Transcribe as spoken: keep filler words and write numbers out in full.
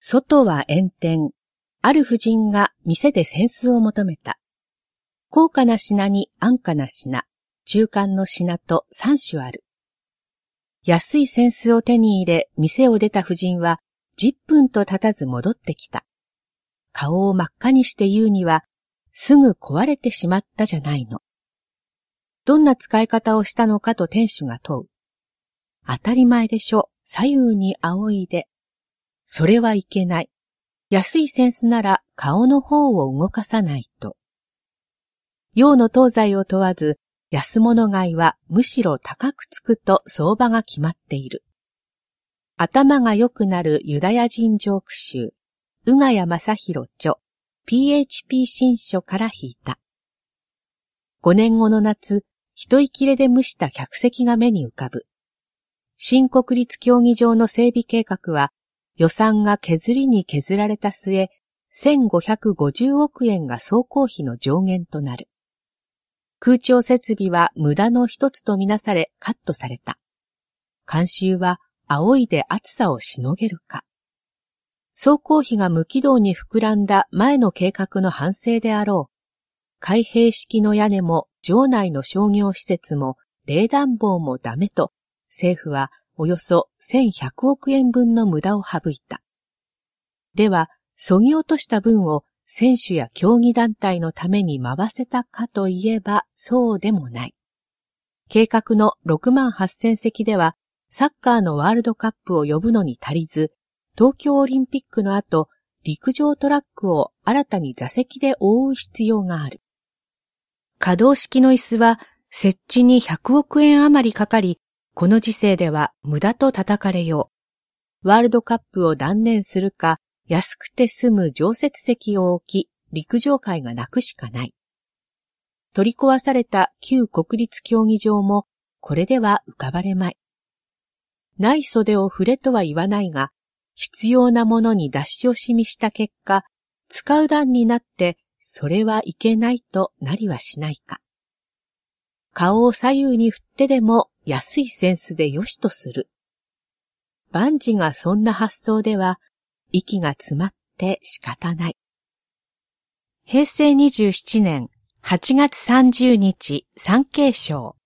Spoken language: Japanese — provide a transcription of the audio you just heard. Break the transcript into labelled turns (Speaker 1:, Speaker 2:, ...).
Speaker 1: 外は炎天。ある婦人が店で扇子を求めた。高価な品に安価な品、中間の品と三種ある。安い扇子を手に入れ、店を出た婦人は、十分と経たず戻ってきた。顔を真っ赤にして言うには、すぐ壊れてしまったじゃないの。どんな使い方をしたのかと店主が問う。当たり前でしょ、左右に仰いで。それはいけない。安い扇子なら顔の方を動かさないと。洋の東西を問わず、安物買いはむしろ高くつくと相場が決まっている。頭が良くなるユダヤ人ジョーク集、宇賀谷正宏著、ピーエイチピー 新書から引いた。五年後の夏、一息れで蒸した客席が目に浮かぶ。新国立競技場の整備計画は、予算が削りに削られた末、せんごひゃくごじゅうおくえんが総工費の上限となる。空調設備は無駄の一つとみなされカットされた。慣習は仰いで暑さをしのげるか。総工費が無軌道に膨らんだ前の計画の反省であろう。開閉式の屋根も場内の商業施設も冷暖房もダメと、政府はおよそせんひゃくおくえんぶんの無駄を省いた。では、削ぎ落とした分を選手や競技団体のために回せたかといえばそうでもない。計画のろくまんはっせんせきではサッカーのワールドカップを呼ぶのに足りず、東京オリンピックの後、陸上トラックを新たに座席で覆う必要がある。可動式の椅子は設置にひゃくおくえん余りかかり、この時世では無駄と叩かれよう。ワールドカップを断念するか、安くて済む常設席を置き、陸上界が泣くしかない。取り壊された旧国立競技場も、これでは浮かばれまい。ない袖を触れとは言わないが、必要なものに出し惜しみした結果、使う段になって、それはいけないとなりはしないか。顔を左右に振ってでも安い扇子でよしとする。万事がそんな発想では、息が詰まって仕方ない。へいせいにじゅうななねんはちがつさんじゅうにち、産経省。